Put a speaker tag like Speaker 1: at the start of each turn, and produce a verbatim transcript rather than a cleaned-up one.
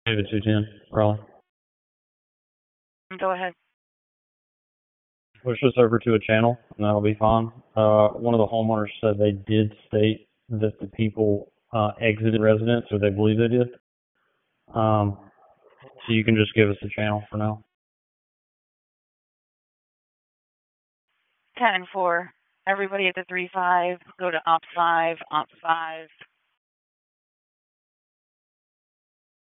Speaker 1: David two ten, Raleigh.
Speaker 2: Go ahead.
Speaker 1: Push this over to a channel, and that'll be fine. Uh, one of the homeowners said they did state that the people uh, exited residence, or they believe they did. Um, so you can just give us the channel for now.
Speaker 2: ten four. Everybody at the three five, go to op five, op five.